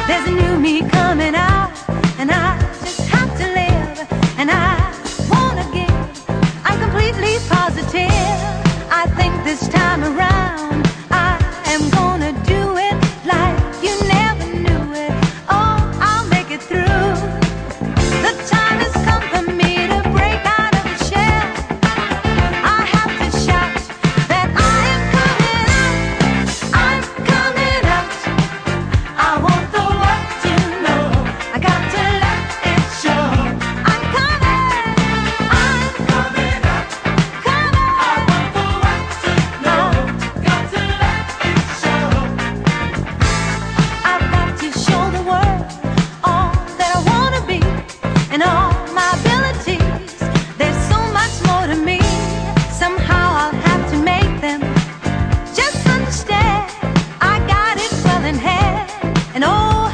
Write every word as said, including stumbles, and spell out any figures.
There's a new me coming out, and I just have to live, and I wanna give. I'm completely positive. I think this time around I am gonna do it like you never knew it. Oh, I'll make it through. The time has come for me to break out of the shell. I have to shout that I am coming out. I'm coming out. I want the world to know. I got to let it show. I'm coming. I'm coming out. Come on. I want the world to know. Got to let it show. I've got to show the world all that I wanna be and all my abilities. There's so much more to me. Somehow I'll have to make them just understand. I got it well in hand, and oh,